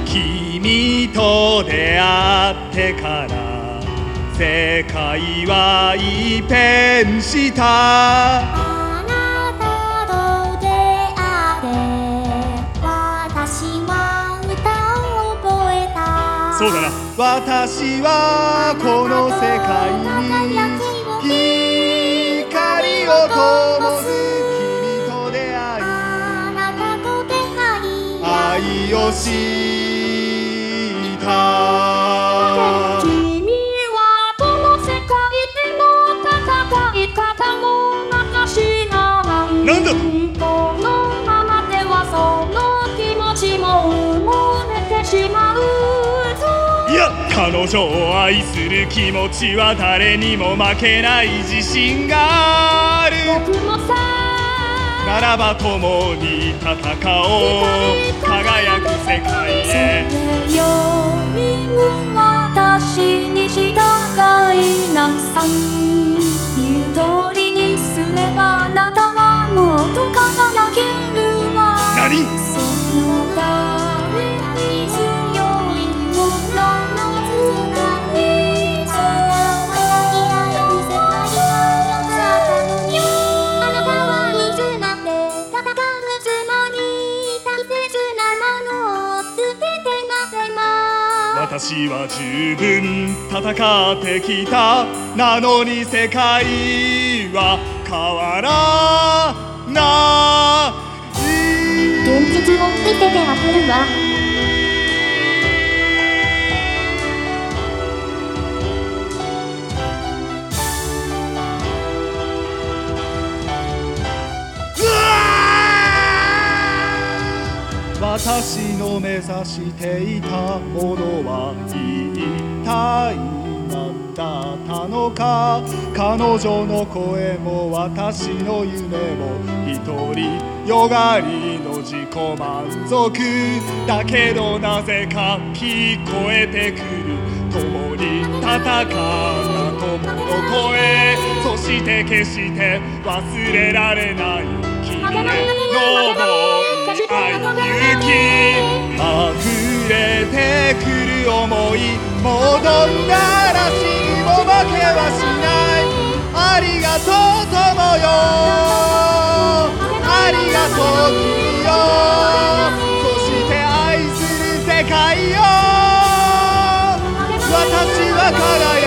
君と出会ってから世界は一変した。 あなたと出会って私は歌を覚えた。 そうだな。私はこの世界に光を灯す。君と出会いあなたと出会い愛を知った。 君はこの世界での戦い方も私ならん。 なんだと。 このままではその気持ちも埋もれてしまうぞ。 いや、彼女を愛する気持ちは誰にも負けない自信がある。 僕もさならば共に戦おう、輝く世界へ。 それよりも私に従いなさい。言う通りにすればあなたはもっと輝けるわ。 何？ その誰に強いものの綱につないだ世界があったのよ。あなたはいつだって戦うつもり。大切なものを捨ててませま。 私は十分戦ってきた。なのに世界は変わらない。 現実を見ててわかるわ。 私の目指していたものは一体何だったのか。彼女の声も私の夢も一人よがりの自己満足だけど、なぜか聞こえてくる共に戦った友の声。そして決して忘れられない君への愛勇気。溢れてくる想い、もうどんな嵐にも負けはしない。ありがとう友よ、ありがとう君よ。そして愛する世界よ、私は輝